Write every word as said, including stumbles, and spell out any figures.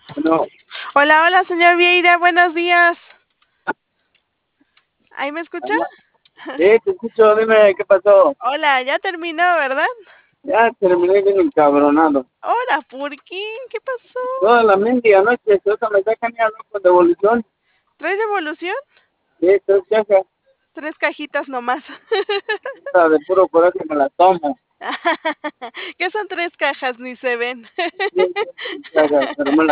No. Hola, hola, señor Vieira, buenos días. ¿Ahí me escucha? Sí, te escucho, dime, ¿qué pasó? Hola, ya terminó, ¿verdad? Ya terminé bien encabronado. Hola, ¿por qué? ¿Qué pasó? Toda la mendiga noche, otra me sacan ya loco de evolución. ¿Tres devolución? Sí, tres cajas, Tres cajitas nomás. puta, de puro coraje me la tomo. ¿Qué son tres cajas? Ni se ven. Sí, tres cajas, pero me la